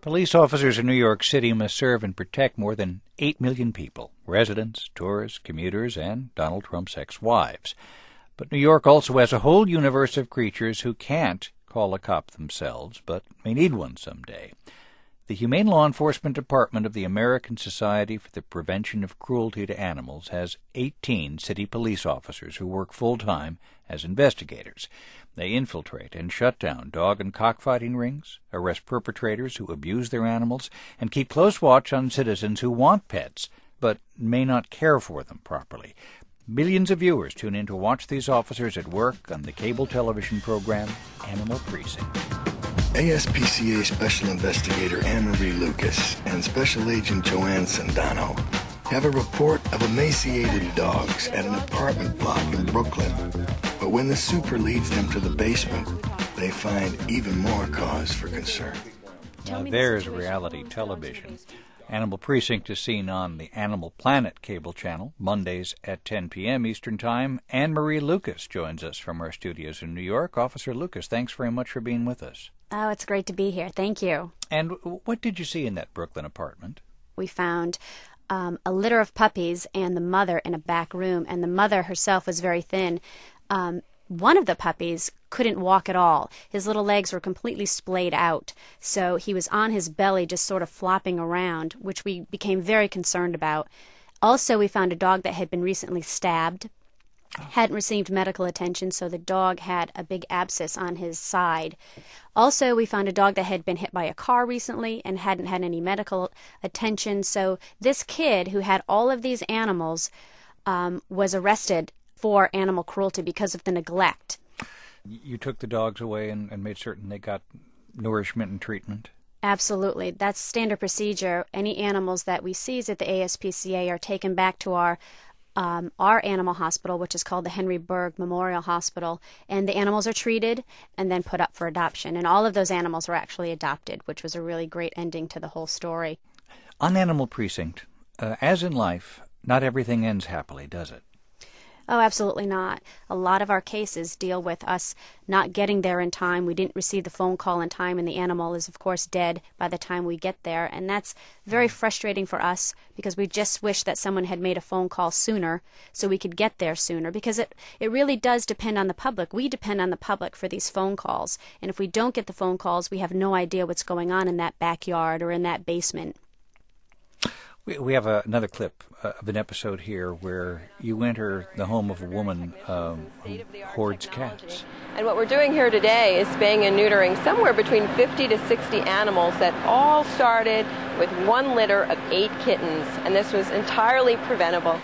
Police officers in New York City must serve and protect more than 8 million people, residents, tourists, commuters, and Donald Trump's ex-wives. But New York also has a whole universe of creatures who can't call a cop themselves, but may need one someday. The Humane Law Enforcement Department of the American Society for the Prevention of Cruelty to Animals has 18 city police officers who work full-time as investigators. They infiltrate and shut down dog and cockfighting rings, arrest perpetrators who abuse their animals, and keep close watch on citizens who want pets but may not care for them properly. Millions of viewers tune in to watch these officers at work on the cable television program Animal Precinct. ASPCA Special Investigator Anne-Marie Lucas and Special Agent Joanne Sandano have a report of emaciated dogs at an apartment block in Brooklyn. But when the super leads them to the basement, they find even more cause for concern. Now there's reality television. Animal Precinct is seen on the Animal Planet cable channel, Mondays at 10 p.m. Eastern Time. Anne-Marie Lucas joins us from our studios in New York. Officer Lucas, thanks very much for being with us. Oh, it's great to be here. Thank you. And what did you see in that Brooklyn apartment? We found a litter of puppies and the mother in a back room, and the mother herself was very thin. One of the puppies couldn't walk at all. His little legs were completely splayed out, so he was on his belly just sort of flopping around, which we became very concerned about. Also, we found a dog that had been recently stabbed, hadn't received medical attention, so the dog had a big abscess on his side. Also, we found a dog that had been hit by a car recently and hadn't had any medical attention, so this kid who had all of these animals was arrested for animal cruelty because of the neglect. You took the dogs away and made certain they got nourishment and treatment? Absolutely. That's standard procedure. Any animals that we seize at the ASPCA are taken back to our animal hospital, which is called the Henry Berg Memorial Hospital, and the animals are treated and then put up for adoption. And all of those animals were actually adopted, which was a really great ending to the whole story. On Animal Precinct, as in life, not everything ends happily, does it? Oh, absolutely not. A lot of our cases deal with us not getting there in time. We didn't receive the phone call in time, and the animal is, of course, dead by the time we get there. And that's very frustrating for us because we just wish that someone had made a phone call sooner so we could get there sooner, because it really does depend on the public. We depend on the public for these phone calls. And if we don't get the phone calls, we have no idea what's going on in that backyard or in that basement. We have another clip of an episode here where you enter the home of a woman who hoards cats. And what we're doing here today is spaying and neutering somewhere between 50 to 60 animals that all started with one litter of 8 kittens, and this was entirely preventable.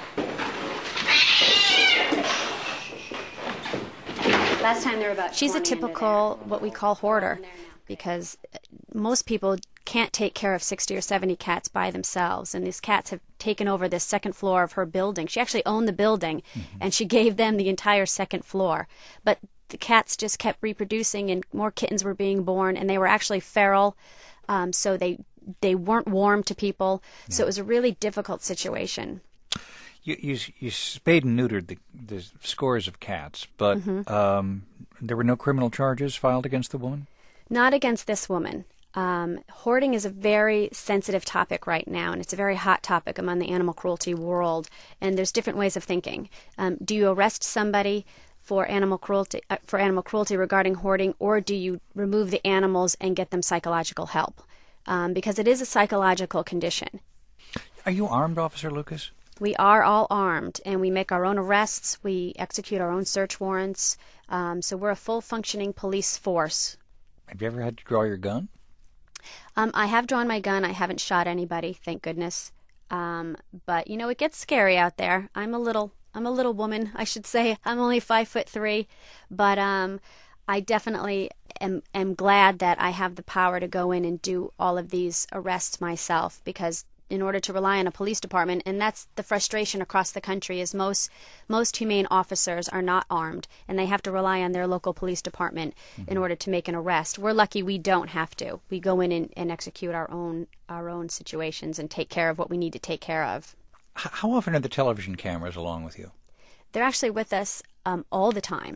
Last time there were about She's a typical, what we call hoarder, because most people can't take care of 60 or 70 cats by themselves, and these cats have taken over this second floor of her building. She actually owned the building, and she gave them the entire second floor. But the cats just kept reproducing, and more kittens were being born, and they were actually feral, so they weren't warm to people. Yeah. So it was a really difficult situation. You spayed and neutered the scores of cats, but there were no criminal charges filed against the woman? Not against this woman. Hoarding is a very sensitive topic right now, and it's a very hot topic among the animal cruelty world, and there's different ways of thinking. Do you arrest somebody for animal cruelty regarding hoarding, or do you remove the animals and get them psychological help? Because it is a psychological condition. Are you armed, Officer Lucas? We are all armed, and we make our own arrests. We execute our own search warrants. So we're a full-functioning police force. Have you ever had to draw your gun? I have drawn my gun. I haven't shot anybody, thank goodness. But it gets scary out there. I'm a little woman, I should say. I'm only 5'3", but I definitely am glad that I have the power to go in and do all of these arrests myself, because in order to rely on a police department, and that's the frustration across the country, is most humane officers are not armed, and they have to rely on their local police department in order to make an arrest. We're lucky we don't have to. We go in and execute our own situations and take care of what we need to take care of. How often are the television cameras along with you? They're actually with us all the time.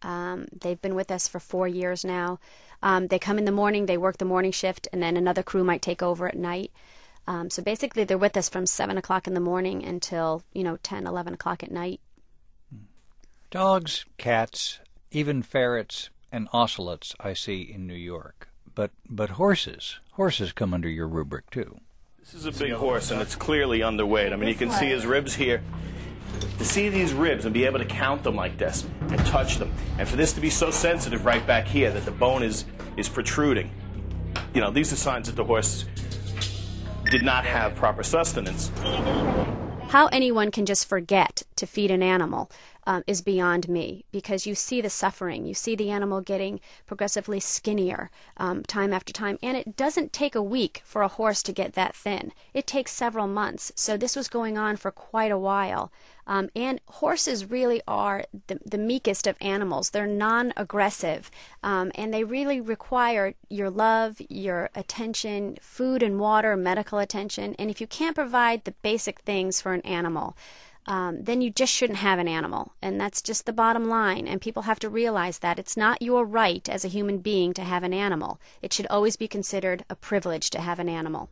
They've been with us for 4 years now. They come in the morning, they work the morning shift, and then another crew might take over at night. So basically, they're with us from 7 o'clock in the morning until, 10, 11 o'clock at night. Dogs, cats, even ferrets and ocelots I see in New York. But horses come under your rubric, too. This is a big horse, and it's clearly underweight. I mean, you can see his ribs here. To see these ribs and be able to count them like this and touch them, and for this to be so sensitive right back here that the bone is protruding, these are signs that the horse did not have proper sustenance. How anyone can just forget to feed an animal is beyond me, because you see the suffering. You see the animal getting progressively skinnier time after time, and it doesn't take a week for a horse to get that thin. It takes several months, so this was going on for quite a while. And horses really are the meekest of animals. They're non-aggressive, and they really require your love, your attention, food and water, medical attention. And if you can't provide the basic things for an animal, then you just shouldn't have an animal. And that's just the bottom line. And people have to realize that it's not your right as a human being to have an animal. It should always be considered a privilege to have an animal.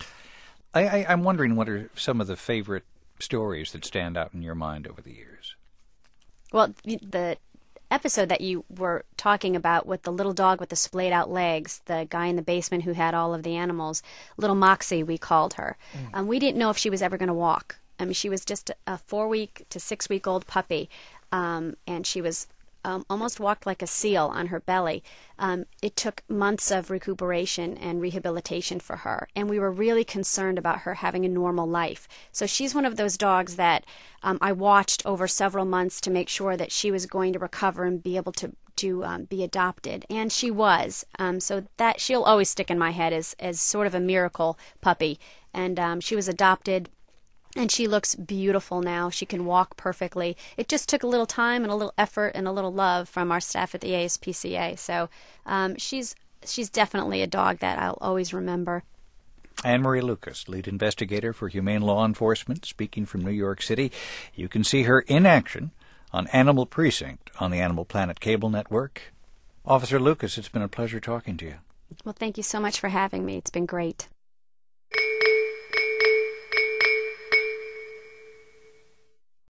I'm wondering, what are some of the favorite stories that stand out in your mind over the years? Well, the episode that you were talking about with the little dog with the splayed out legs, the guy in the basement who had all of the animals, little Moxie, we called her. We didn't know if she was ever going to walk. I mean, she was just a 4-week to 6-week-old puppy, and she was almost walked like a seal on her belly. It took months of recuperation and rehabilitation for her, and we were really concerned about her having a normal life. So she's one of those dogs that I watched over several months to make sure that she was going to recover and be able to be adopted, and she was. So that she'll always stick in my head as sort of a miracle puppy, and she was adopted. And she looks beautiful now. She can walk perfectly. It just took a little time and a little effort and a little love from our staff at the ASPCA. So she's definitely a dog that I'll always remember. Anne Marie Lucas, lead investigator for Humane Law Enforcement, speaking from New York City. You can see her in action on Animal Precinct on the Animal Planet cable network. Officer Lucas, it's been a pleasure talking to you. Well, thank you so much for having me. It's been great.